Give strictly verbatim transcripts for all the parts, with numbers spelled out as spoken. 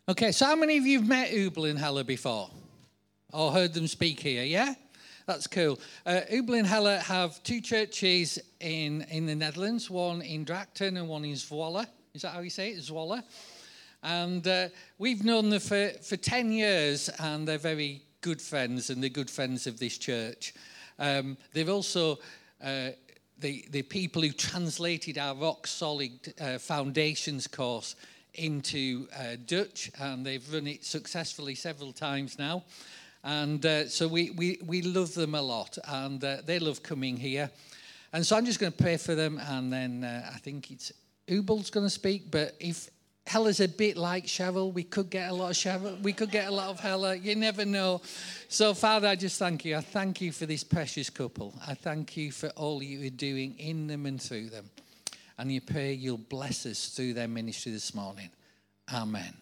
Okay, so how many of you have met Ubel and Hella before? Or heard them speak here, yeah? That's cool. Uh, Ubel and Hella have two churches in, in the Netherlands, one in Drachten and one in Zwolle. Is that how you say it, Zwolle? And uh, we've known them for, for ten years, and they're very good friends, and they're good friends of this church. Um, they've also... Uh, The, the people who translated our Rock Solid uh, Foundations course into uh, Dutch, and they've run it successfully several times now. And uh, so we, we, we love them a lot, and uh, they love coming here. And so I'm just going to pray for them, and then uh, I think it's Ubel's going to speak. But if Hella's a bit like Cheryl, we could get a lot of Cheryl, we could get a lot of Hella, you never know. So, Father, I just thank you. I thank you for this precious couple. I thank you for all you are doing in them and through them. And you pray you'll bless us through their ministry this morning. Amen.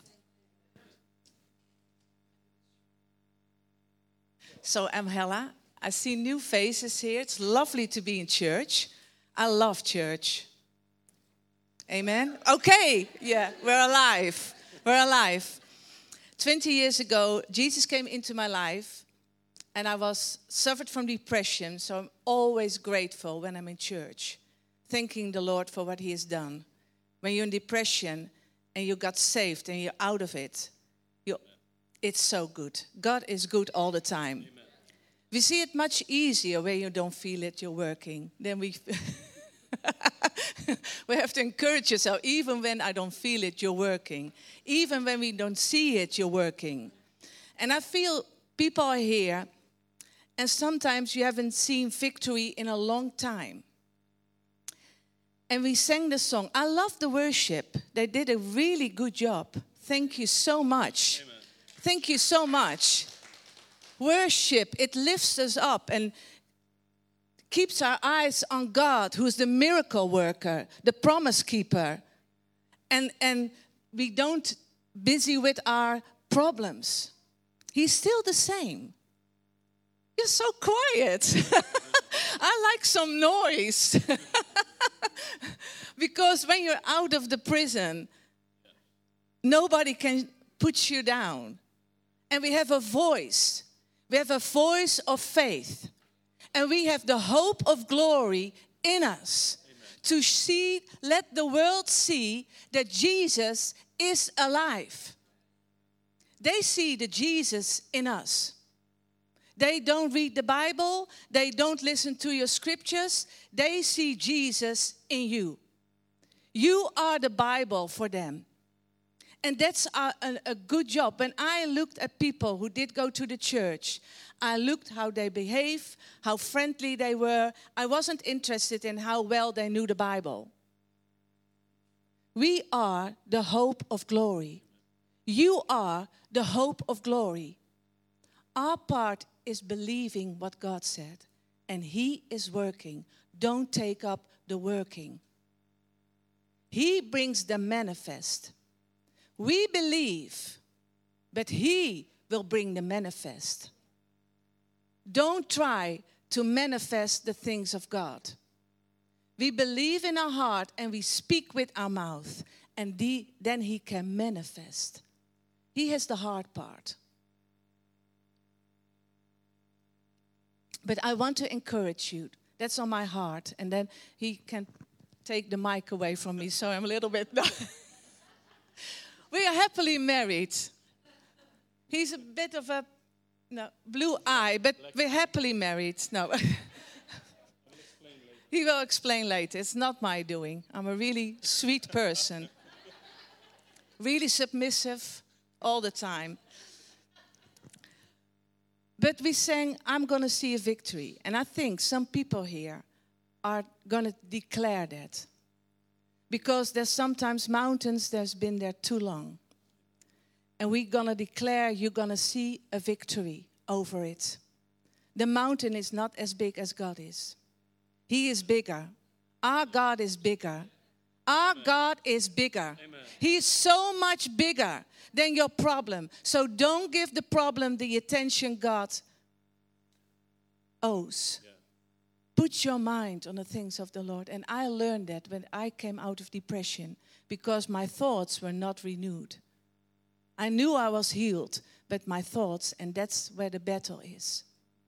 So, I'm Hella. I see new faces here. It's lovely to be in church. I love church. Amen? Okay, yeah, we're alive. We're alive. twenty years ago, Jesus came into my life, and I was suffered from depression, so I'm always grateful when I'm in church, thanking the Lord for what he has done. When you're in depression and you got saved and you're out of it, you, it's so good. God is good all the time. Amen. We see it much easier when you don't feel it, you're working. Then we... We have to encourage yourself. Even when I don't feel it, you're working. Even when we don't see it, you're working. And I feel people are here, and sometimes you haven't seen victory in a long time. And we sang the song. I love the worship. They did a really good job. Thank you so much. Amen. Thank you so much. Worship, it lifts us up and keeps our eyes on God, who's the miracle worker, the promise keeper. And, and we don't busy with our problems. He's still the same. You're so quiet. I like some noise. Because when you're out of the prison, nobody can put you down. And we have a voice. We have a voice of faith. And we have the hope of glory in us. Amen. To see, let the world see that Jesus is alive. They see the Jesus in us. They don't read the Bible. They don't listen to your scriptures. They see Jesus in you. You are the Bible for them. And that's a, a, a good job. When I looked at people who did go to the church, I looked how they behave, how friendly they were. I wasn't interested in how well they knew the Bible. We are the hope of glory. You are the hope of glory. Our part is believing what God said. And he is working. Don't take up the working. He brings the manifest. We believe, but he will bring the manifest. Don't try to manifest the things of God. We believe in our heart and we speak with our mouth, and the, then he can manifest. He has the hard part. But I want to encourage you. That's on my heart. And then he can take the mic away from me, so I'm a little bit... We are happily married. He's a bit of a no, blue eye, but we're happily married. No. He will explain later. It's not my doing. I'm a really sweet person. Really submissive all the time. But we sang, I'm going to see a victory. And I think some people here are going to declare that. Because there's sometimes mountains that's been there too long. And we're going to declare you're going to see a victory over it. The mountain is not as big as God is. He is bigger. Our God is bigger. Our Amen. God is bigger. Amen. He is so much bigger than your problem. So don't give the problem the attention God owes. Yeah. Put your mind on the things of the Lord. And I learned that when I came out of depression, because my thoughts were not renewed. I knew I was healed, but my thoughts, and that's where the battle is.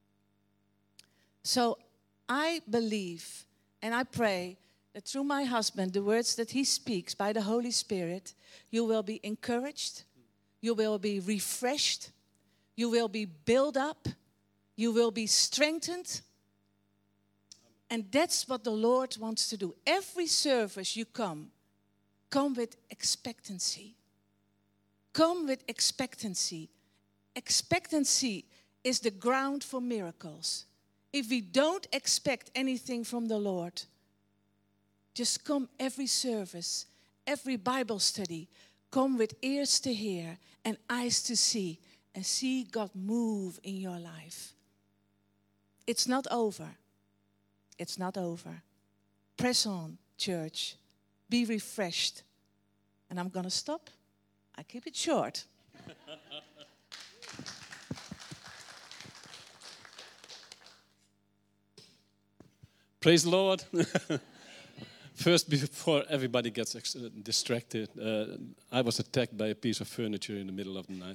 So I believe and I pray that through my husband, the words that he speaks by the Holy Spirit, you will be encouraged, you will be refreshed, you will be built up, you will be strengthened. And that's what the Lord wants to do. Every service you come, come with expectancy. Come with expectancy. Expectancy is the ground for miracles. If we don't expect anything from the Lord, just come every service, every Bible study, come with ears to hear and eyes to see, and see God move in your life. It's not over. It's not over. Press on, church. Be refreshed. And I'm going to stop. I keep it short. Praise the Lord. First, before everybody gets ex- distracted, uh, I was attacked by a piece of furniture in the middle of the night.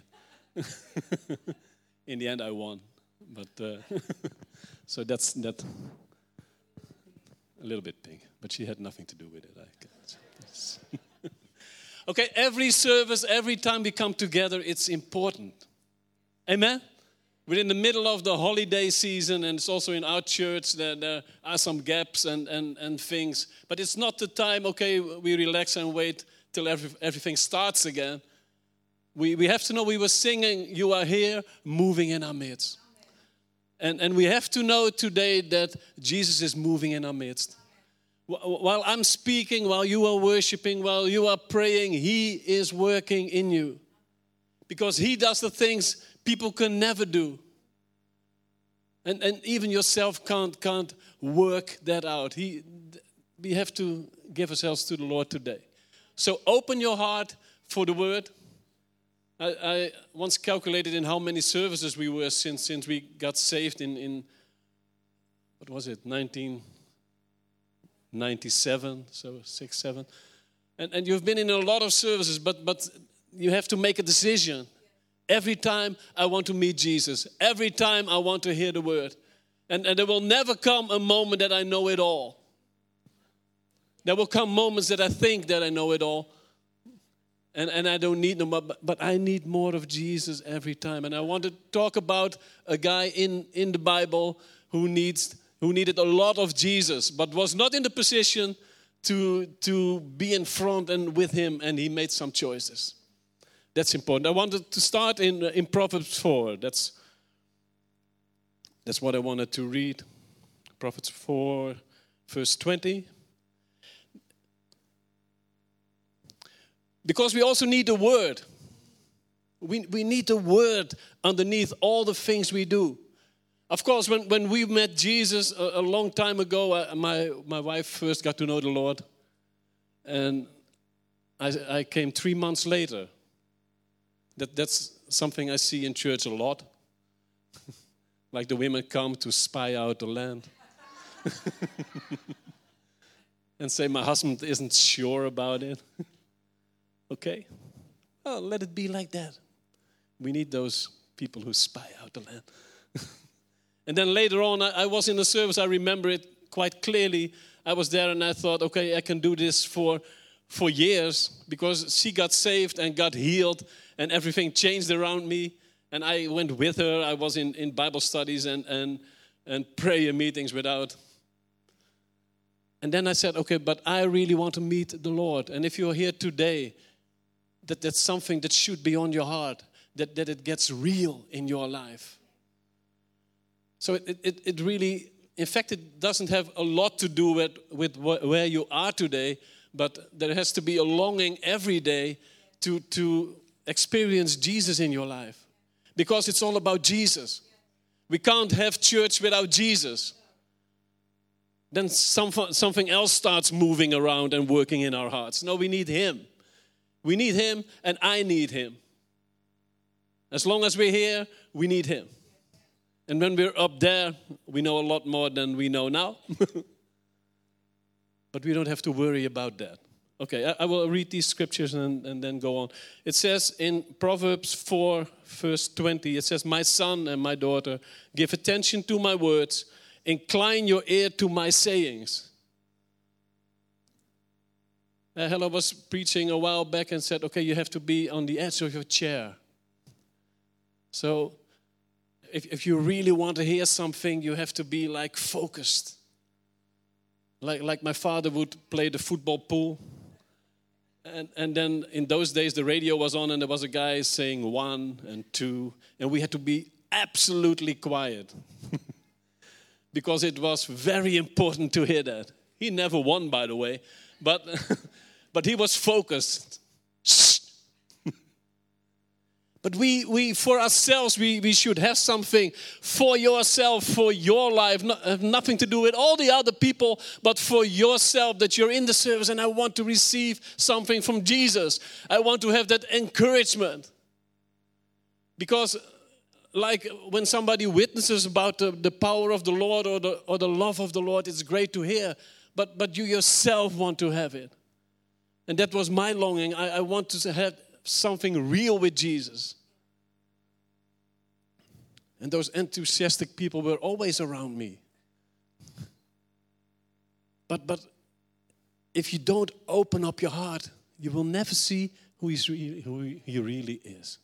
In the end, I won. But uh, so that's that. A little bit pink, but she had nothing to do with it. I guess. Okay, every service, every time we come together, it's important. Amen? We're in the middle of the holiday season, and it's also in our church that there are some gaps and, and, and things. But it's not the time, okay, we relax and wait till every, everything starts again. We, we have to know we were singing, you are here, moving in our midst. And, and we have to know today that Jesus is moving in our midst. While I'm speaking, while you are worshiping, while you are praying, He is working in you. Because He does the things people can never do. And, and even yourself can't, can't work that out. He, we have to give ourselves to the Lord today. So open your heart for the Word. I, I once calculated in how many services we were since since we got saved in, in what was it, nineteen ninety-seven, so six, seven. And, and you've been in a lot of services, but, but you have to make a decision. Every time I want to meet Jesus. Every time I want to hear the word. And, and there will never come a moment that I know it all. There will come moments that I think that I know it all. And, and I don't need them, but, but I need more of Jesus every time. And I want to talk about a guy in, in the Bible who needs who needed a lot of Jesus, but was not in the position to, to be in front and with him, and he made some choices. That's important. I wanted to start in, in Proverbs four. That's, that's what I wanted to read. Proverbs four, verse twenty. Because we also need the word. We, we need the word underneath all the things we do. Of course, when, when we met Jesus a, a long time ago, uh, my, my wife first got to know the Lord. And I, I came three months later. That, that's something I see in church a lot. Like the women come to spy out the land. And say, my husband isn't sure about it. Okay, well, let it be like that. We need those people who spy out the land. And then later on, I, I was in a service, I remember it quite clearly. I was there and I thought, okay, I can do this for, for years, because she got saved and got healed and everything changed around me. And I went with her. I was in, in Bible studies and, and, and prayer meetings without. And then I said, okay, but I really want to meet the Lord. And if you're here today, that that's something that should be on your heart, that, that it gets real in your life. So it, it, it really, in fact, it doesn't have a lot to do with, with wh- where you are today, but there has to be a longing every day to, to experience Jesus in your life. Because it's all about Jesus. We can't have church without Jesus. Then some, something else starts moving around and working in our hearts. No, we need Him. We need Him, and I need Him. As long as we're here, we need Him. And when we're up there, we know a lot more than we know now. But we don't have to worry about that. Okay, I, I will read these scriptures and, and then go on. It says in Proverbs four, verse twenty, it says, "My son and my daughter, give attention to my words, incline your ear to my sayings." Uh, Hella was preaching a while back and said, okay, you have to be on the edge of your chair. So if, if you really want to hear something, you have to be like focused. Like, like my father would play the football pool. And, and then in those days, the radio was on and there was a guy saying one and two. And we had to be absolutely quiet. Because it was very important to hear that. He never won, by the way. But... But he was focused. But we, we for ourselves, we, we should have something for yourself, for your life. Not, have nothing to do with all the other people, but for yourself, that you're in the service and I want to receive something from Jesus. I want to have that encouragement. Because like when somebody witnesses about the, the power of the Lord or the, or the love of the Lord, it's great to hear. But, but you yourself want to have it. And that was my longing. I, I want to have something real with Jesus. And those enthusiastic people were always around me. But, but if you don't open up your heart, you will never see who, he's really, who he really is.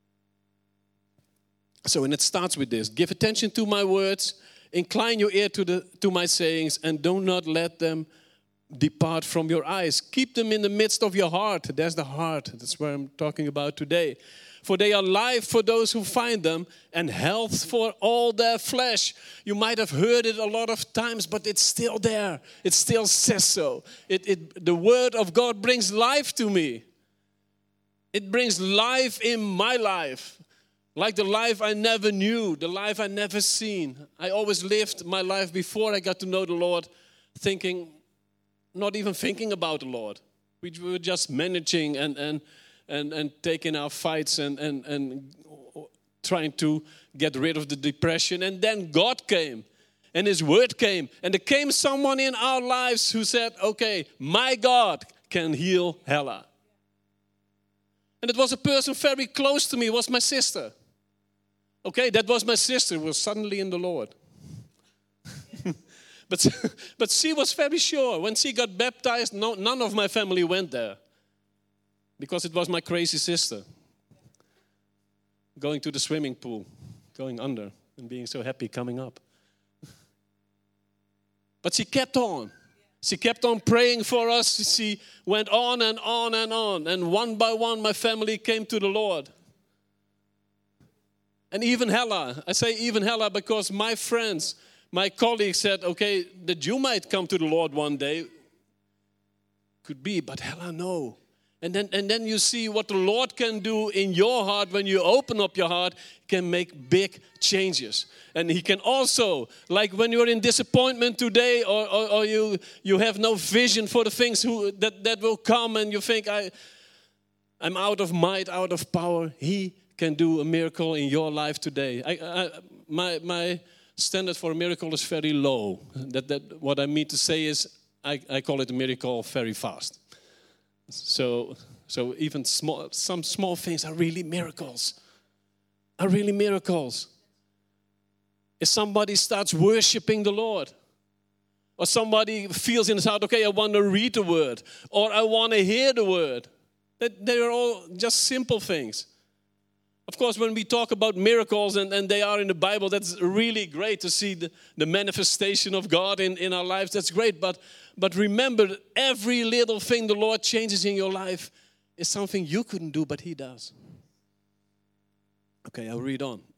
So, and it starts with this. Give attention to my words. Incline your ear to, the, to my sayings. And do not let them depart from your eyes. Keep them in the midst of your heart. There's the heart. That's what I'm talking about today. For they are life for those who find them and health for all their flesh. You might have heard it a lot of times, but it's still there. It still says so. It, it, the word of God brings life to me. It brings life in my life. Like the life I never knew, the life I never seen. I always lived my life before I got to know the Lord thinking, not even thinking about the Lord. We were just managing and and and, and taking our fights and, and, and trying to get rid of the depression. And then God came and His word came. And there came someone in our lives who said, okay, my God can heal Hella. And it was a person very close to me. It was my sister. Okay, that was my sister who was suddenly in the Lord. But, but she was very sure. When she got baptized, no, none of my family went there. Because it was my crazy sister. Going to the swimming pool, going under, and being so happy coming up. But she kept on. She kept on praying for us. She went on and on and on. And one by one, my family came to the Lord. And even Hella. I say even Hella because my friends... My colleague said, okay, that you might come to the Lord one day. Could be, but Hella, no. And then, and then you see what the Lord can do in your heart when you open up your heart, can make big changes. And He can also, like when you're in disappointment today or, or, or you, you have no vision for the things who, that, that will come and you think, I, I'm out of might, out of power. He can do a miracle in your life today. I, I, my... my standard for a miracle is very low. That, that what I mean to say is, I, I call it a miracle very fast. So, so even small, some small things are really miracles. Are really miracles. If somebody starts worshiping the Lord, or somebody feels in his heart, okay, I want to read the word, or I want to hear the word. That they are all just simple things. Of course, when we talk about miracles and, and they are in the Bible, that's really great to see the, the manifestation of God in, in our lives. That's great. But, but remember, that every little thing the Lord changes in your life is something you couldn't do, but He does. Okay, I'll read on.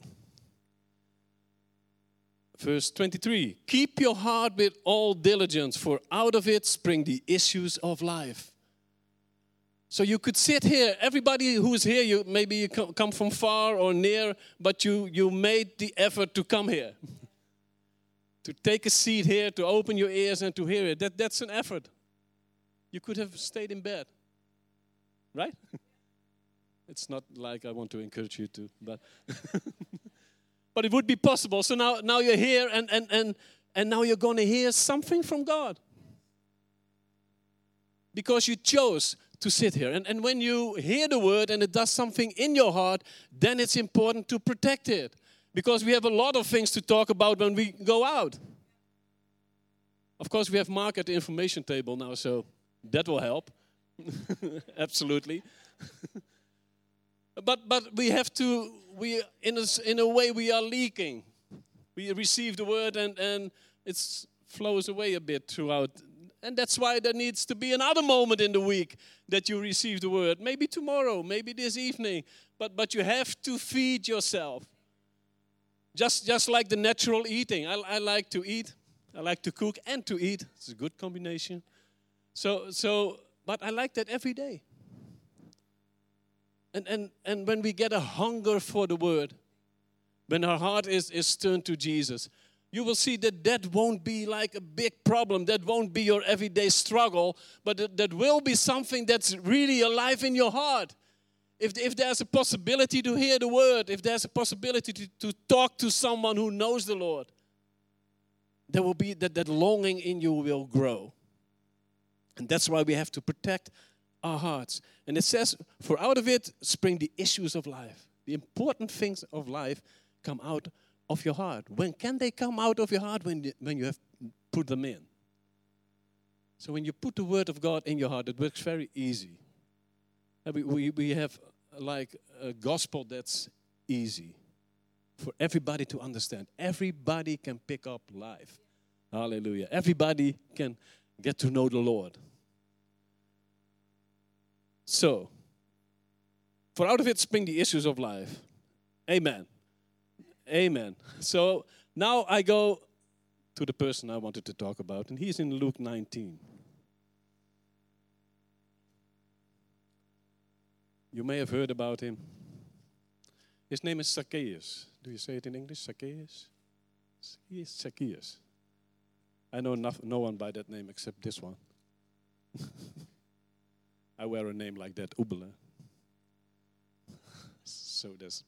Verse twenty-three. Keep your heart with all diligence, for out of it spring the issues of life. So you could sit here, everybody who's here, you maybe you come from far or near, but you, you made the effort to come here. To take a seat here, to open your ears and to hear it. That, that's an effort. You could have stayed in bed. Right? It's not like I want to encourage you to, but but it would be possible. So now, now you're here and, and, and, and now you're going to hear something from God. because you chose to sit here. And, and when you hear the word and it does something in your heart, then it's important to protect it. Because we have a lot of things to talk about when we go out. Of course, we have Mark at the information table now, so that will help. Absolutely. but but we have to, we in a, in a way we are leaking. We receive the word and, and it flows away a bit throughout. And that's why there needs to be another moment in the week that you receive the word. Maybe tomorrow, maybe this evening. But but you have to feed yourself. Just just like the natural eating. I, I like to eat. I like to cook and to eat. It's a good combination. So so but I like that every day. And and and when we get a hunger for the word, when our heart is, is turned to Jesus, you will see that that won't be like a big problem. That won't be your everyday struggle, but that, that will be something that's really alive in your heart. If, if there's a possibility to hear the word, if there's a possibility to, to talk to someone who knows the Lord, there will be that, that longing in you will grow. And that's why we have to protect our hearts. And it says, for out of it spring the issues of life. The important things of life come out of your heart. When can they come out of your heart? When you, when you have put them in. So when you put the word of God in your heart, it works very easy. We, we, we have like a gospel that's easy for everybody to understand. Everybody can pick up life. Hallelujah. Everybody can get to know the Lord. So, for out of it spring the issues of life. Amen. Amen. So now I go to the person I wanted to talk about, and he's in Luke nineteen. You may have heard about him. His name is Zacchaeus. Do you say it in English? Zacchaeus? He is Zacchaeus. I know no, no one by that name except this one. I wear a name like that, Ubele. So there's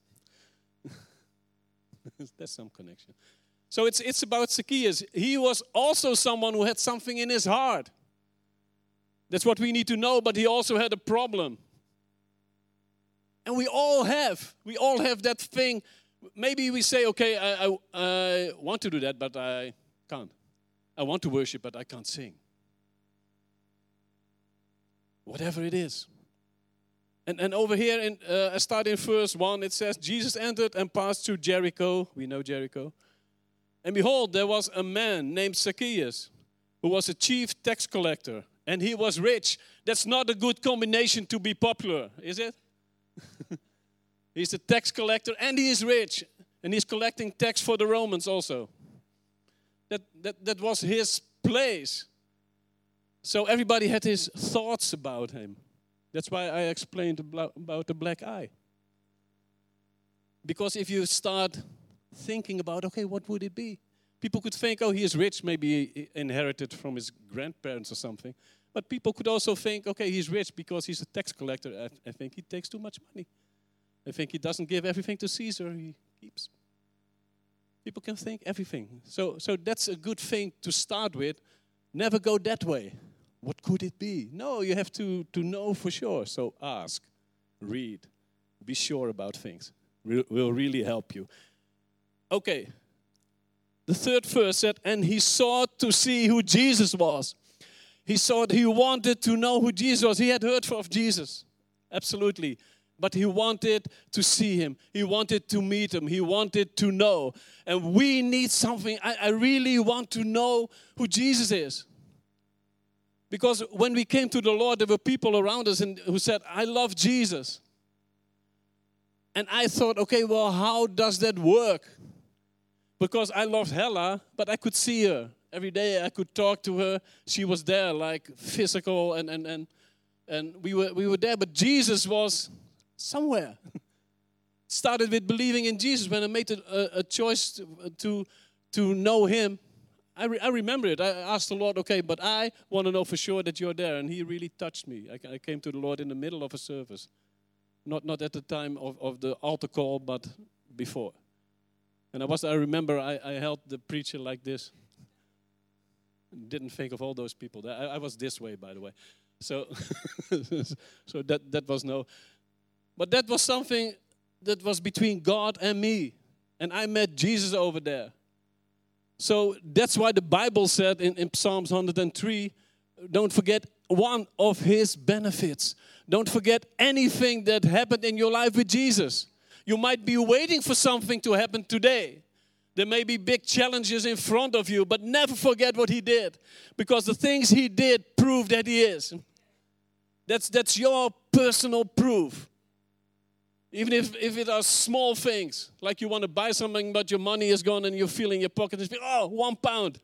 there's some connection. So it's it's about Zacchaeus. He was also someone who had something in his heart. That's what we need to know, but he also had a problem. And we all have. We all have that thing. Maybe we say, okay, I, I, I want to do that, but I can't. I want to worship, but I can't sing. Whatever it is. And, and over here, in, uh, I start in verse one, it says, Jesus entered and passed through Jericho. We know Jericho. And behold, there was a man named Zacchaeus, who was a chief tax collector. And he was rich. That's not a good combination to be popular, is it? He's a tax collector and he is rich. And he's collecting tax for the Romans also. That, that, that was his place. So everybody had his thoughts about him. That's why I explained about the black eye. Because if you start thinking about, okay, what would it be? People could think, oh, he is rich, maybe he inherited from his grandparents or something. But people could also think, okay, he's rich because he's a tax collector. I, I think he takes too much money. I think he doesn't give everything to Caesar, he keeps. People can think everything. So, so that's a good thing to start with. Never go that way. What could it be? No, you have to, to know for sure. So ask, read, be sure about things. It will really help you. Okay. The third verse said, and he sought to see who Jesus was. He sought, he wanted to know who Jesus was. He had heard of Jesus. Absolutely. But he wanted to see him. He wanted to meet him. He wanted to know. And we need something. I, I really want to know who Jesus is. Because when we came to the Lord, there were people around us and, who said, I love Jesus. And I thought, okay, well, how does that work? Because I loved Hella, but I could see her. Every day I could talk to her. She was there, like physical, and and and, and we were we were there. But Jesus was somewhere. Started with believing in Jesus when I made a, a choice to, to to know Him. I re, I remember it. I asked the Lord, okay, but I want to know for sure that you're there, and He really touched me. I, I came to the Lord in the middle of a service, not not at the time of, of the altar call, but before. And I was I remember I, I held the preacher like this. Didn't think of all those people. I, I was this way, by the way. So, so that, that was no. But that was something that was between God and me. And I met Jesus over there. So that's why the Bible said in, in Psalms one hundred three, don't forget one of his benefits. Don't forget anything that happened in your life with Jesus. You might be waiting for something to happen today. There may be big challenges in front of you, but never forget what he did. Because the things he did prove that he is. That's, that's your personal proof. Even if, if it are small things, like you want to buy something, but your money is gone and you feel in your pocket, and oh, one pound.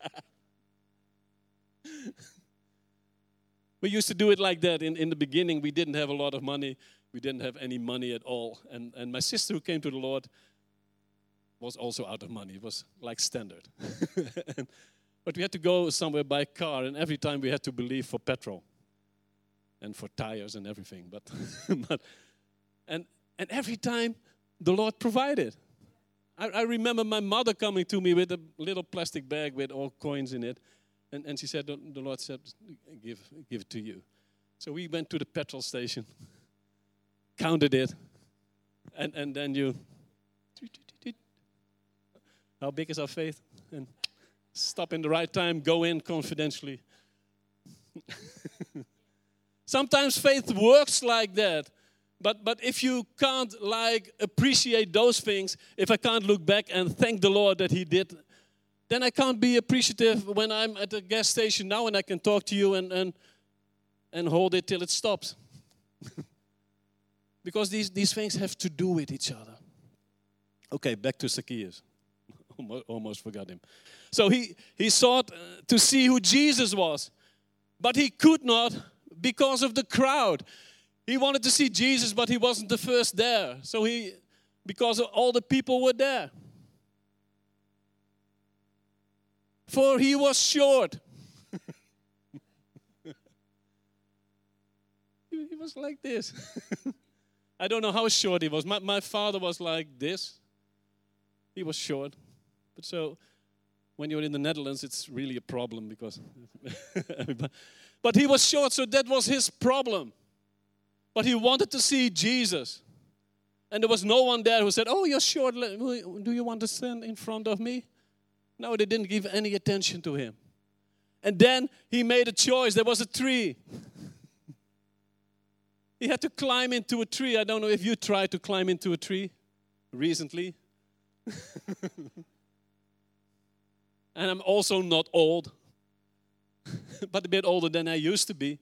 We used to do it like that. In, in the beginning, we didn't have a lot of money. We didn't have any money at all. And, and my sister who came to the Lord was also out of money. It was like standard. and, but we had to go somewhere by car, and every time we had to believe for petrol and for tires and everything. But, but and and every time the Lord provided. I, I remember my mother coming to me with a little plastic bag with all coins in it. And, and she said, the, the Lord said, give, give it to you. So we went to the petrol station, counted it, and, and then you, how big is our faith? And stop in the right time, go in confidentially. Sometimes faith works like that. But but if you can't like appreciate those things, if I can't look back and thank the Lord that he did, then I can't be appreciative when I'm at the gas station now and I can talk to you and and, and hold it till it stops. Because these, these things have to do with each other. Okay, back to Zacchaeus. Almost forgot him. So he, he sought to see who Jesus was, but he could not because of the crowd. He wanted to see Jesus, but he wasn't the first there. So he, because all the people were there. For he was short. he, he was like this. I don't know how short he was. My, my father was like this. He was short. But so, when you're in the Netherlands, it's really a problem because... but he was short, so that was his problem. But he wanted to see Jesus. And there was no one there who said, oh, you're short. Do you want to stand in front of me? No, they didn't give any attention to him. And then he made a choice. There was a tree. He had to climb into a tree. I don't know if you tried to climb into a tree recently. And I'm also not old, but a bit older than I used to be.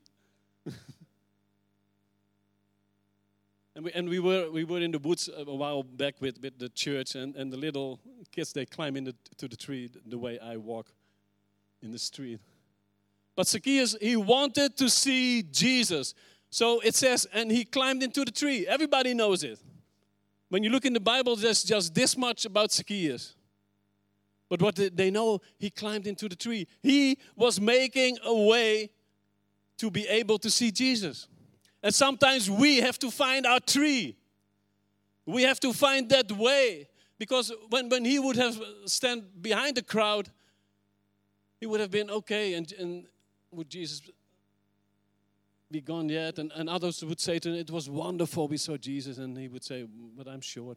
And we and we were we were in the woods a while back with, with the church, and, and the little kids, they climb into the, the tree the way I walk in the street. But Zacchaeus, he wanted to see Jesus. So it says, and he climbed into the tree. Everybody knows it. When you look in the Bible, there's just this much about Zacchaeus. But what they know, he climbed into the tree. He was making a way to be able to see Jesus. And sometimes we have to find our tree. We have to find that way. Because when, when he would have stand behind the crowd, he would have been, okay, and, and would Jesus be gone yet? And, and others would say to him, it was wonderful, we saw Jesus. And he would say, but I'm short.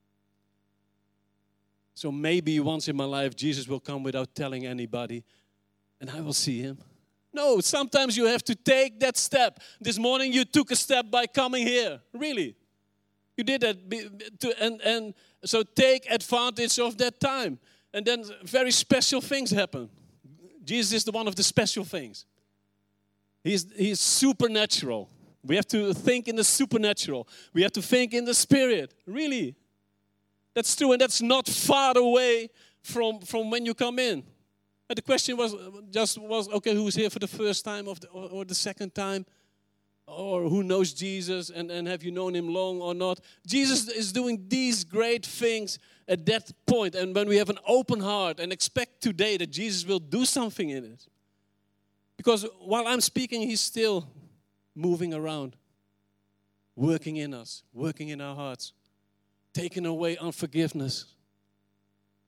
So maybe once in my life, Jesus will come without telling anybody, and I will see him. No, sometimes you have to take that step. This morning you took a step by coming here. Really. You did that. And, and so take advantage of that time. And then very special things happen. Jesus is the one of the special things. He's, he's supernatural. We have to think in the supernatural. We have to think in the spirit. Really. That's true, and that's not far away from, from when you come in. And the question was just was, okay, who's here for the first time of the, or, or the second time? Or who knows Jesus, and, and have you known him long or not? Jesus is doing these great things at that point. And when we have an open heart and expect today that Jesus will do something in it. Because while I'm speaking, he's still moving around, working in us, working in our hearts, taking away unforgiveness.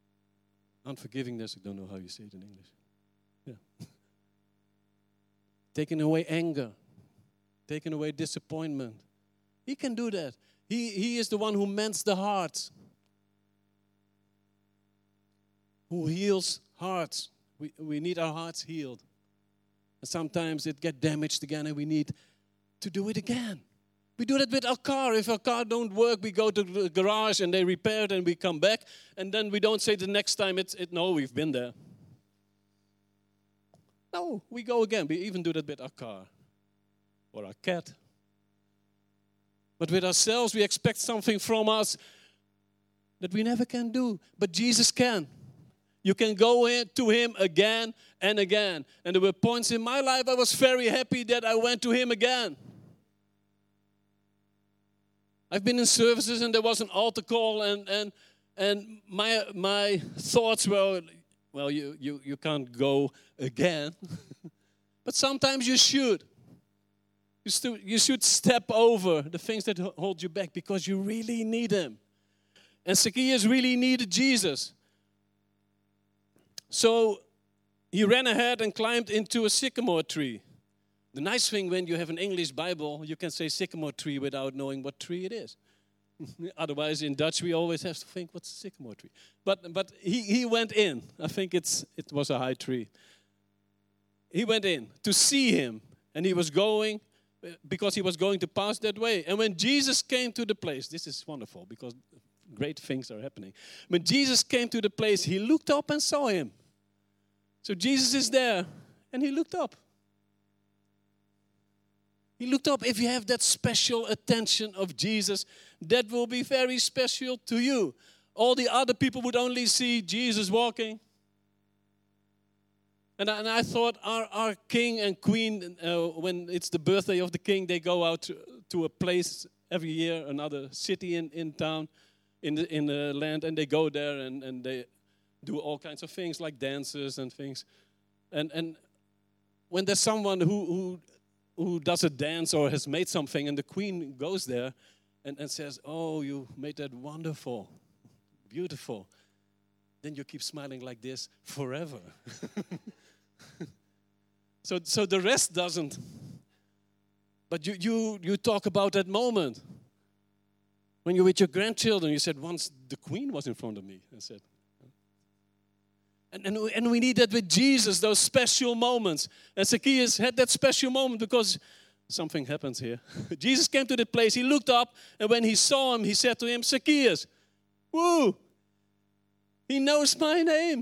Unforgivingness, I don't know how you say it in English. Yeah. taking away anger, taking away disappointment. He can do that. He, he is the one who mends the hearts, who heals hearts. We, we need our hearts healed. And sometimes it gets damaged again and we need to do it again. We do that with our car. If our car don't work, we go to the garage and they repair it and we come back. And then we don't say the next time, it's, it, no, we've been there. No, we go again. We even do that with our car or our cat. But with ourselves, we expect something from us that we never can do. But Jesus can. You can go in to Him again and again. And there were points in my life I was very happy that I went to Him again. I've been in services and there was an altar call and and and my my thoughts were, well, you you, you can't go again. But sometimes you should. You, stu- you should step over the things that hold you back because you really need Him. And Zacchaeus really needed Jesus. So he ran ahead and climbed into a sycamore tree. The nice thing when you have an English Bible, you can say sycamore tree without knowing what tree it is. Otherwise, in Dutch, we always have to think, what's a sycamore tree? But but he, he went in. I think it's it was a high tree. He went in to see Him. And he was going, because he was going to pass that way. And when Jesus came to the place, this is wonderful, because great things are happening. When Jesus came to the place, he looked up and saw Him. So Jesus is there, and he looked up. He looked up. If you have that special attention of Jesus, that will be very special to you. All the other people would only see Jesus walking. And I, and I thought our, our king and queen, uh, when it's the birthday of the king, they go out to, to a place every year, another city in, in town, in the, in the land, and they go there and, and they do all kinds of things like dances and things. And and when there's someone who who who does a dance or has made something, and the queen goes there and, and says, "Oh, you made that wonderful, beautiful," then you keep smiling like this forever. so so the rest doesn't. But you you you talk about that moment. When you're with your grandchildren, you said, once the queen was in front of me. I said, and, and, and we need that with Jesus, those special moments. And Zacchaeus had that special moment because something happens here. Jesus came to the place, he looked up, and when he saw him, he said to him, Zacchaeus, woo, he knows my name.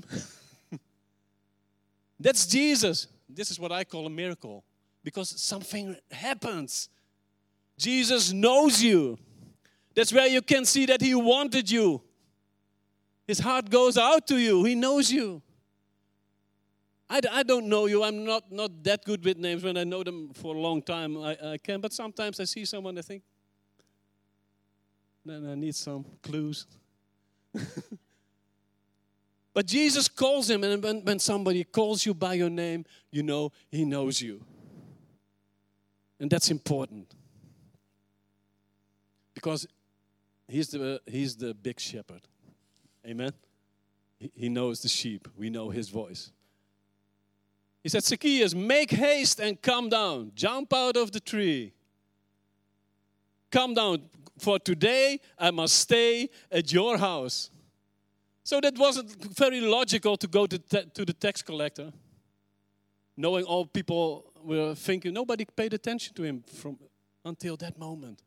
That's Jesus. This is what I call a miracle, because something happens. Jesus knows you. That's where you can see that He wanted you. His heart goes out to you. He knows you. I, I don't know you. I'm not, not that good with names. When I know them for a long time, I, I can. But sometimes I see someone, I think, then I need some clues. But Jesus calls him, and when, when somebody calls you by your name, you know He knows you. And that's important. Because He's the, he's the big shepherd. Amen? He, he knows the sheep. We know His voice. He said, Zacchaeus, make haste and come down. Jump out of the tree. Come down, for today I must stay at your house. So that wasn't very logical to go to, te- to the tax collector, knowing all people were thinking. Nobody paid attention to him from until that moment.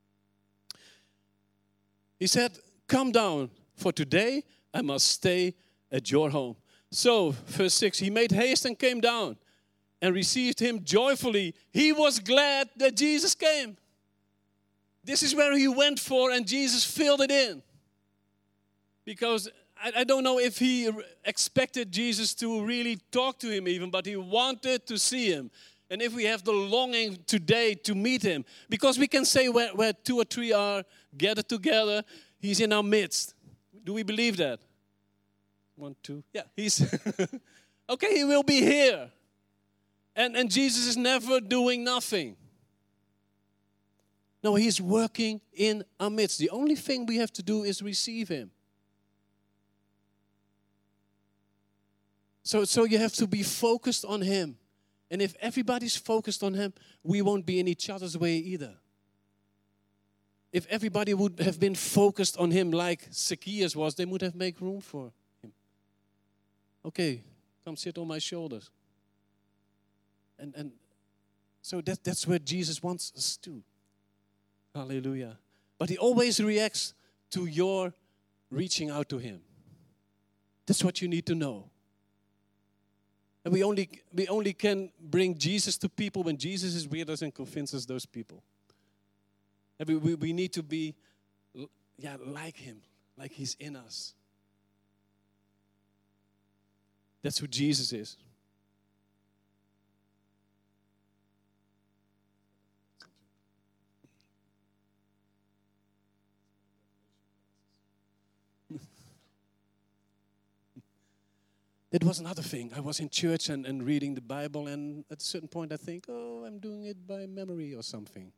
He said, come down, for today I must stay at your home. So, verse six, he made haste and came down and received him joyfully. He was glad that Jesus came. This is where he went for, and Jesus filled it in. Because I, I don't know if he expected Jesus to really talk to him even, but he wanted to see him. And if we have the longing today to meet him, because we can say where, where two or three are gathered together, He's in our midst. Do we believe that? One, two. Yeah, He's okay, He will be here. And, and Jesus is never doing nothing. No, He's working in our midst. The only thing we have to do is receive Him. So, so you have to be focused on Him. And if everybody's focused on him, we won't be in each other's way either. If everybody would have been focused on him like Zacchaeus was, they would have made room for him. Okay, come sit on my shoulders. And and so that, that's where Jesus wants us to. Hallelujah. But he always reacts to your reaching out to him. That's what you need to know. And we only we only can bring Jesus to people when Jesus is with us and convinces those people. And we, we, we need to be yeah, like him, like he's in us. That's who Jesus is. It was another thing. I was in church and, and reading the Bible, and at a certain point I think, oh, I'm doing it by memory or something.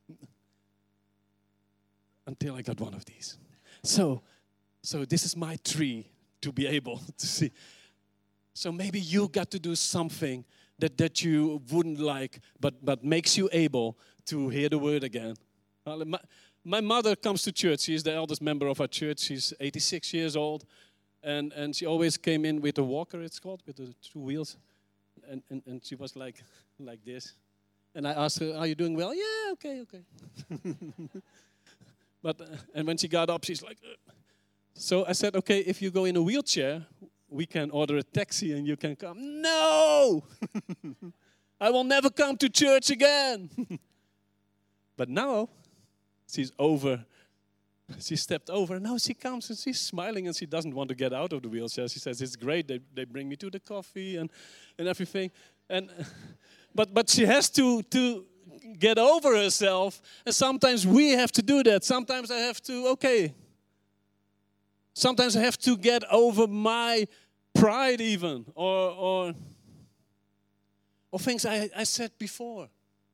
Until I got one of these. So, so this is my tree to be able to see. So maybe you got to do something that, that you wouldn't like, but, but makes you able to hear the word again. My, my mother comes to church. She's the eldest member of our church. She's eighty-six years old. And and she always came in with a walker, it's called, with the two wheels. And, and, and she was like, like this. And I asked her, are you doing well? Yeah, okay, okay. But, uh, and when she got up, she's like, uh. So I said, okay, if you go in a wheelchair, we can order a taxi and you can come. No! I will never come to church again. But now, she's over. She stepped over, and now she comes and she's smiling and she doesn't want to get out of the wheelchair. She says, it's great, they, they bring me to the coffee and, and everything. And but but she has to, to get over herself, and sometimes we have to do that. Sometimes I have to, okay. Sometimes I have to get over my pride even, or or, or things I, I said before.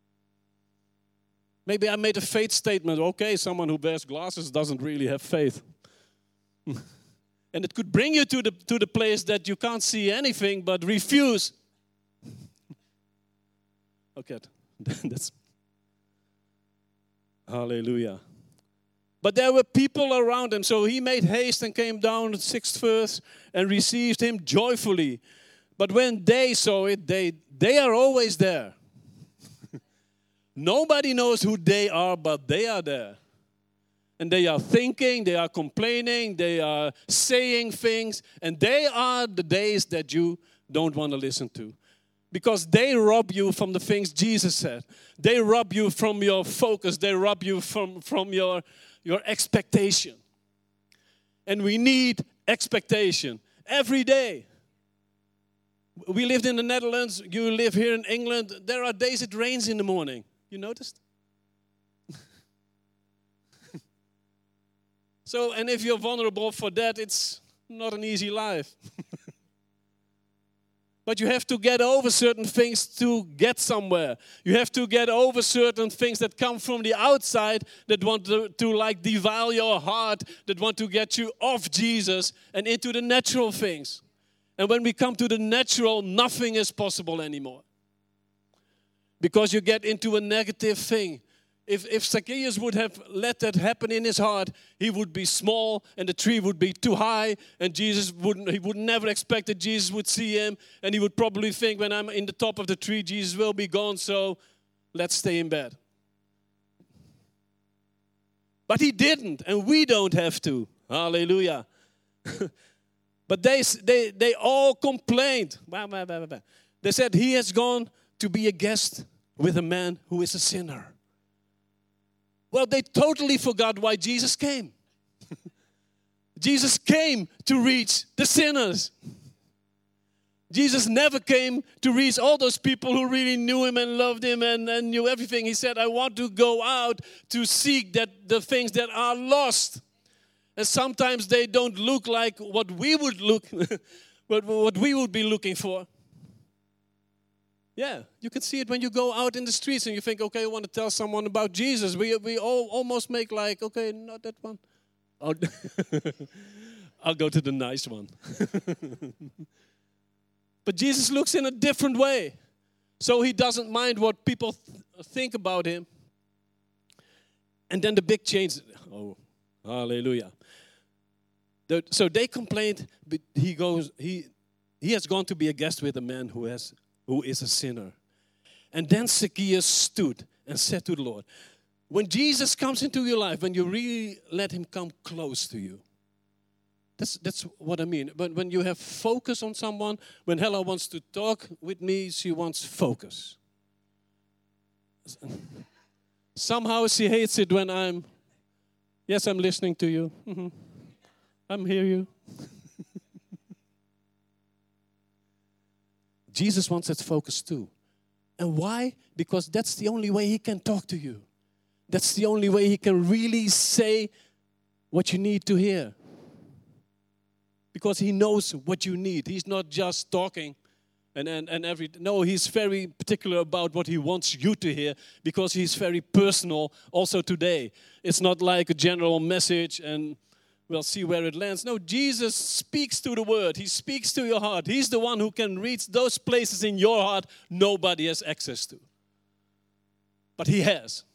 Maybe I made a faith statement. Okay, someone who wears glasses doesn't really have faith. And it could bring you to the, to the place that you can't see anything but refuse. Okay, that's... Hallelujah. But there were people around him, so he made haste and came down the sixth verse and received him joyfully. But when they saw it, they, they are always there. Nobody knows who they are, but they are there. And they are thinking, they are complaining, they are saying things, and they are the days that you don't want to listen to. Because they rob you from the things Jesus said. They rob you from your focus. They rob you from, from your, your expectation. And we need expectation every day. We lived in the Netherlands. You live here in England. There are days it rains in the morning. You noticed? So, and if you're vulnerable for that, it's not an easy life. But you have to get over certain things to get somewhere. You have to get over certain things that come from the outside that want to, to like devour your heart, that want to get you off Jesus and into the natural things. And when we come to the natural, nothing is possible anymore. Because you get into a negative thing. If, if Zacchaeus would have let that happen in his heart, he would be small and the tree would be too high, and Jesus wouldn't, he would never expect that Jesus would see him, and he would probably think, when I'm in the top of the tree, Jesus will be gone, so let's stay in bed. But he didn't, and we don't have to. Hallelujah. But they, they, they all complained. They said, he has gone to be a guest with a man who is a sinner. Well, they totally forgot why Jesus came. Jesus came to reach the sinners. Jesus never came to reach all those people who really knew him and loved him and, and knew everything. He said, I want to go out to seek that the things that are lost. And sometimes they don't look like what we would look, what, what we would be looking for. Yeah, you can see it when you go out in the streets and you think, okay, I want to tell someone about Jesus. We we all almost make like, okay, not that one. I'll, I'll go to the nice one. But Jesus looks in a different way. So he doesn't mind what people th- think about him. And then the big change. Oh, hallelujah. The, so they complained, but he goes, he he has gone to be a guest with a man who has who is a sinner. And then Zacchaeus stood and said to the Lord, when Jesus comes into your life, when you really let him come close to you, that's that's what I mean. But when you have focus on someone, when Hella wants to talk with me, she wants focus. Somehow she hates it when I'm, yes, I'm listening to you. Mm-hmm. I'm hear you. Jesus wants that focus too. And why? Because that's the only way he can talk to you. That's the only way he can really say what you need to hear. Because he knows what you need. He's not just talking and, and, and every... No, he's very particular about what he wants you to hear because he's very personal also today. It's not like a general message and we'll see where it lands. No, Jesus speaks to the word. He speaks to your heart. He's the one who can reach those places in your heart nobody has access to. But he has.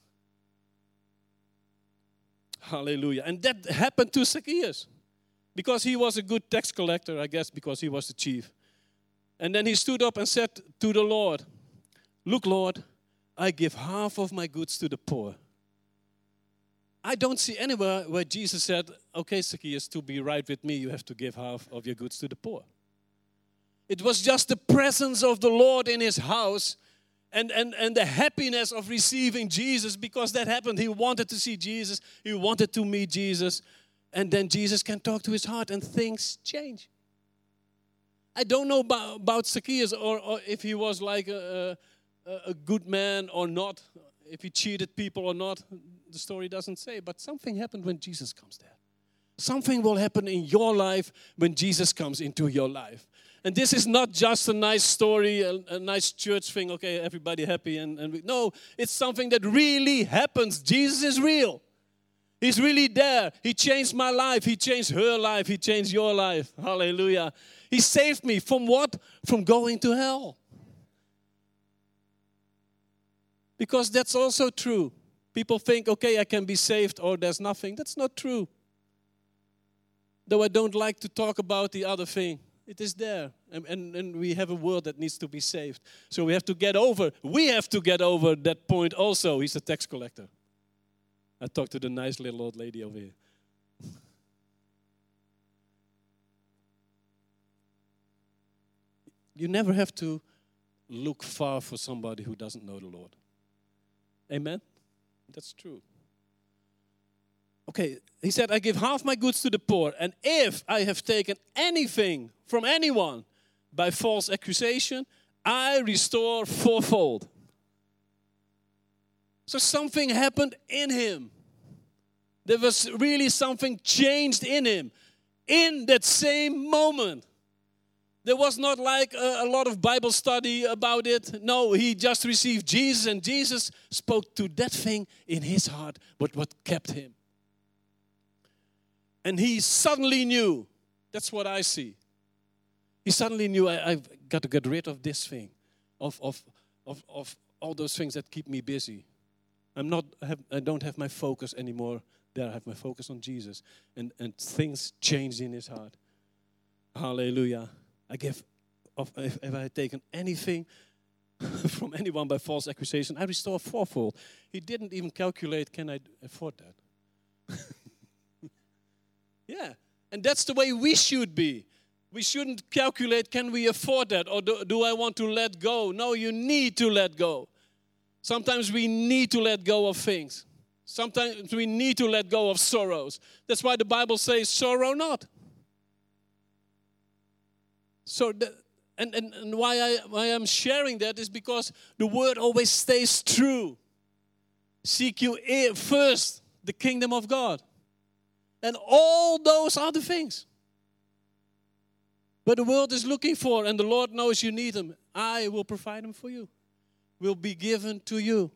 Hallelujah. And that happened to Zacchaeus. Because he was a good tax collector, I guess, because he was the chief. And then he stood up and said to the Lord, look, Lord, I give half of my goods to the poor. I don't see anywhere where Jesus said, okay, Zacchaeus, to be right with me, you have to give half of your goods to the poor. It was just the presence of the Lord in his house and, and, and the happiness of receiving Jesus, because that happened. He wanted to see Jesus. He wanted to meet Jesus. And then Jesus can talk to his heart and things change. I don't know about, about Zacchaeus or, or if he was like a, a, a good man or not, if he cheated people or not. The story doesn't say, but something happened when Jesus comes there. Something will happen in your life when Jesus comes into your life. And this is not just a nice story, a, a nice church thing, okay, everybody happy. and, and we, No, it's something that really happens. Jesus is real. He's really there. He changed my life. He changed her life. He changed your life. Hallelujah. He saved me from what? From going to hell. Because that's also true. People think, okay, I can be saved or there's nothing. That's not true. Though I don't like to talk about the other thing. It is there. And, and, and we have a world that needs to be saved. So we have to get over. We have to get over that point also. He's a tax collector. I talked to the nice little old lady over here. You never have to look far for somebody who doesn't know the Lord. Amen? That's true. Okay, he said, I give half my goods to the poor, and if I have taken anything from anyone by false accusation, I restore fourfold. So something happened in him. There was really something changed in him. In that same moment. There was not like a, a lot of Bible study about it. No, he just received Jesus and Jesus spoke to that thing in his heart, but what kept him. And he suddenly knew, that's what I see. He suddenly knew I, I've got to get rid of this thing, of, of, of, of all those things that keep me busy. I'm not, I, have, I don't have my focus anymore there. I have my focus on Jesus. And, and things changed in his heart. Hallelujah. I give, of, if, if I had taken anything from anyone by false accusation, I restore fourfold. He didn't even calculate, can I afford that? Yeah, and that's the way we should be. We shouldn't calculate, can we afford that? Or do, do I want to let go? No, you need to let go. Sometimes we need to let go of things. Sometimes we need to let go of sorrows. That's why the Bible says, sorrow not. So, the, and, and, and why, I, why I'm sharing that is because the word always stays true. Seek you first the kingdom of God. And all those other things. But the world is looking for, and the Lord knows you need them. I will provide them for you. Will be given to you.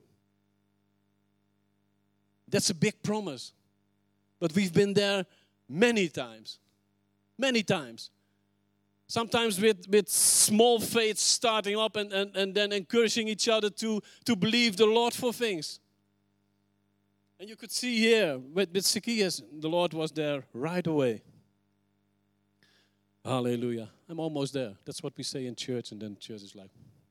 That's a big promise. But we've been there many times. Many times. Sometimes with, with small faith starting up and, and, and then encouraging each other to, to believe the Lord for things. And you could see here with, with Zacchaeus, the Lord was there right away. Hallelujah. I'm almost there. That's what we say in church, and then church is like...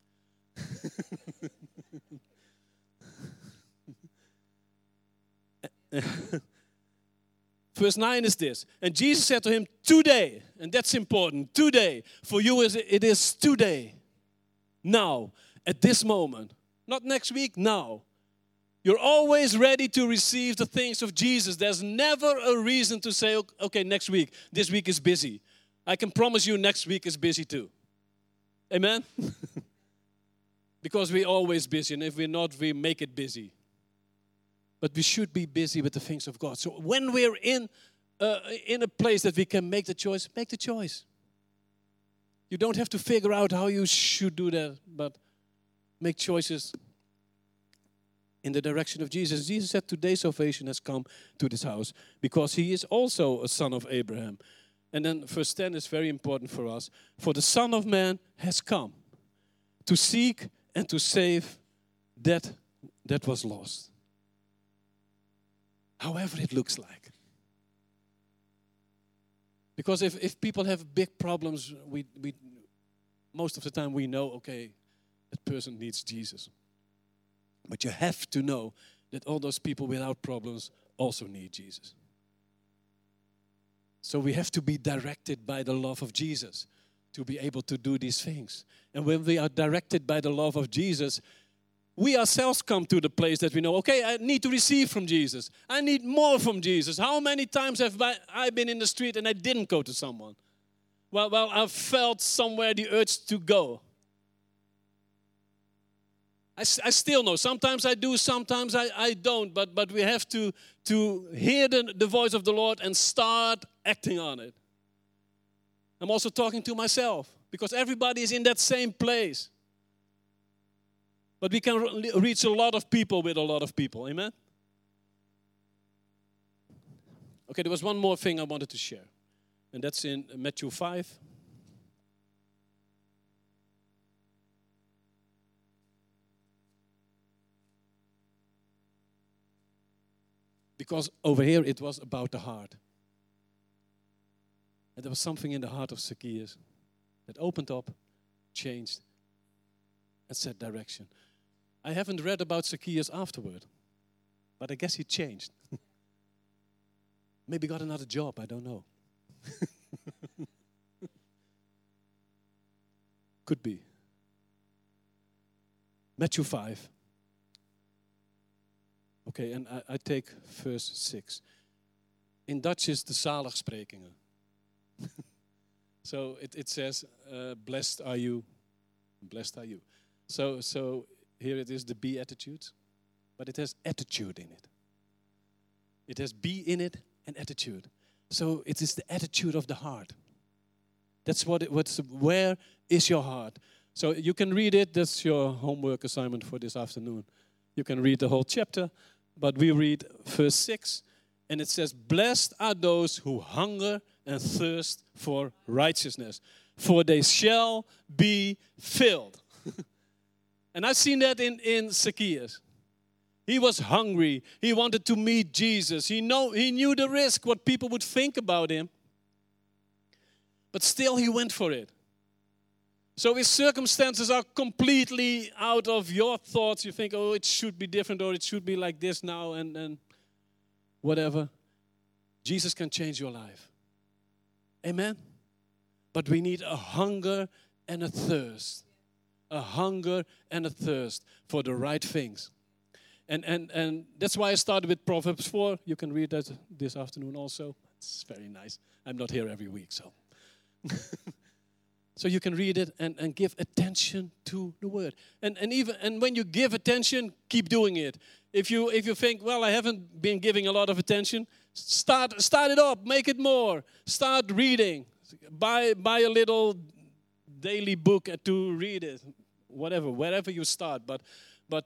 Verse nine is this. And Jesus said to him, today, and that's important, today, for you it is today, now, at this moment. Not next week, now. You're always ready to receive the things of Jesus. There's never a reason to say, okay, next week, this week is busy. I can promise you next week is busy too. Amen? Because we're always busy, and if we're not, we make it busy. But we should be busy with the things of God. So when we're in, uh, in a place that we can make the choice, make the choice. You don't have to figure out how you should do that, but make choices in the direction of Jesus. Jesus said, today salvation has come to this house because he is also a son of Abraham. And then verse ten is very important for us. For the Son of Man has come to seek and to save that that was lost. However it looks like. Because if, if people have big problems, we, we most of the time we know, okay, that person needs Jesus. But you have to know that all those people without problems also need Jesus. So we have to be directed by the love of Jesus to be able to do these things. And when we are directed by the love of Jesus, we ourselves come to the place that we know, okay, I need to receive from Jesus. I need more from Jesus. How many times have I been in the street and I didn't go to someone? Well, well, I felt somewhere the urge to go. I, I still know. Sometimes I do, sometimes I, I don't. But, but we have to, to hear the, the voice of the Lord and start acting on it. I'm also talking to myself because everybody is in that same place. But we can reach a lot of people with a lot of people. Amen? Okay, there was one more thing I wanted to share. And that's in Matthew five. Because over here it was about the heart. And there was something in the heart of Zacchaeus that opened up, changed, and set direction. I haven't read about Zacchaeus afterward, but I guess he changed. Maybe got another job, I don't know. Could be. Matthew five. Okay, and I, I take verse six. In Dutch is the zaligsprekingen. So it, it says, uh, blessed are you, blessed are you. So, so here it is, the Beatitudes, but it has attitude in it. It has be in it and attitude. So it is the attitude of the heart. That's what it, what's, where is your heart? So you can read it, that's your homework assignment for this afternoon. You can read the whole chapter, but we read verse six, and it says, blessed are those who hunger and thirst for righteousness, for they shall be filled. And I've seen that in, in Zacchaeus. He was hungry. He wanted to meet Jesus. He, know, he knew the risk, what people would think about him. But still he went for it. So if circumstances are completely out of your thoughts, you think, oh, it should be different or it should be like this now and, and whatever. Jesus can change your life. Amen? But we need a hunger and a thirst. A hunger and a thirst for the right things. And, and, and that's why I started with Proverbs four. You can read that this afternoon also. It's very nice. I'm not here every week, so. So you can read it and, and give attention to the word. And, and even and when you give attention, keep doing it. If you if you think, well, I haven't been giving a lot of attention, start start it up, make it more. Start reading. Buy buy a little daily book to read it. Whatever, wherever you start. But but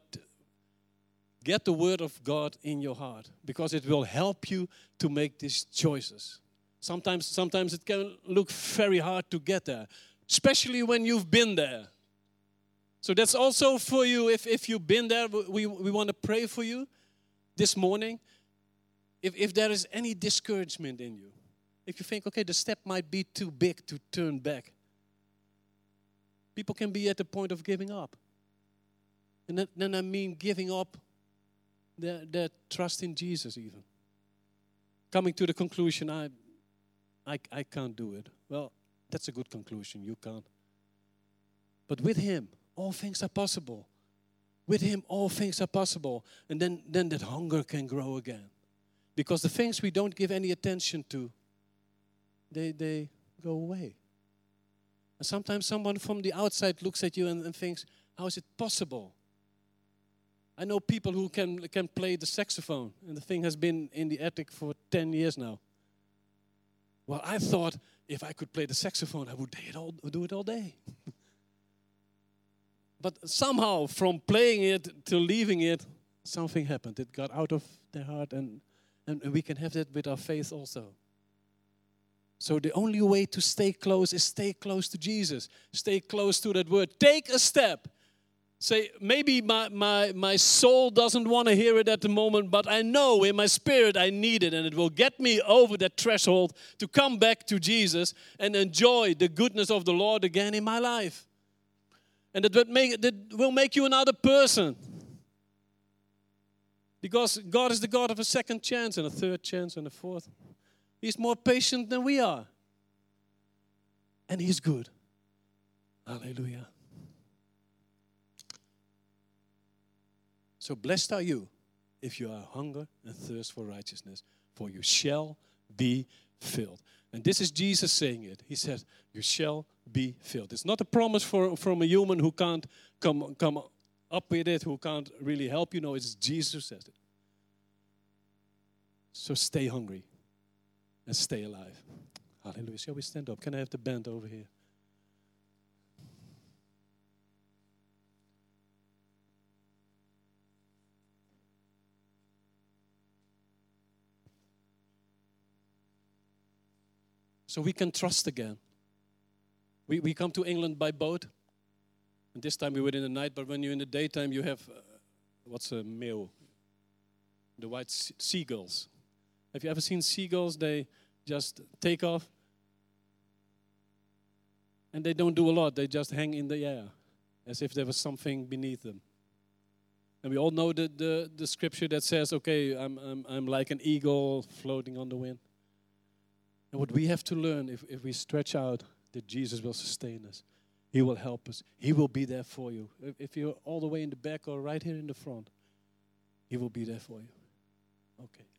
get the word of God in your heart, because it will help you to make these choices. Sometimes, sometimes it can look very hard to get there, especially when you've been there. So that's also for you. If, if you've been there, we, we want to pray for you this morning. If, if there is any discouragement in you, if you think, okay, the step might be too big to turn back. People can be at the point of giving up. And that, then I mean giving up their, their trust in Jesus even. Coming to the conclusion, I, I, I can't do it. Well, that's a good conclusion. You can't. But with Him, all things are possible. With Him, all things are possible. And then, then that hunger can grow again. Because the things we don't give any attention to, they, they go away. And sometimes someone from the outside looks at you and, and thinks, how is it possible? I know people who can, can play the saxophone, and the thing has been in the attic for ten years now. Well, I thought if I could play the saxophone, I would do it all, do it all day. But somehow, from playing it to leaving it, something happened. It got out of their heart, and, and we can have that with our faith also. So the only way to stay close is stay close to Jesus. Stay close to that word. Take a step. Say, maybe my, my, my soul doesn't want to hear it at the moment, but I know in my spirit I need it, and it will get me over that threshold to come back to Jesus and enjoy the goodness of the Lord again in my life. And that will make, that will make you another person. Because God is the God of a second chance and a third chance and a fourth. He's more patient than we are. And He's good. Hallelujah. So blessed are you if you are hunger and thirst for righteousness, for you shall be filled. And this is Jesus saying it. He said, you shall be filled. It's not a promise for, from a human who can't come, come up with it, who can't really help you. No, it's Jesus who says it. So stay hungry and stay alive. Hallelujah. Shall we stand up? Can I have the band over here? So we can trust again. We we come to England by boat. And this time we were in the night, but when you're in the daytime, you have, uh, what's a meeuw? The white se- seagulls. Have you ever seen seagulls? They just take off. And they don't do a lot. They just hang in the air, as if there was something beneath them. And we all know the, the, the scripture that says, okay, I'm, I'm, I'm like an eagle floating on the wind. And what we have to learn, if, if we stretch out, that Jesus will sustain us. He will help us. He will be there for you. If, if you're all the way in the back or right here in the front, He will be there for you. Okay.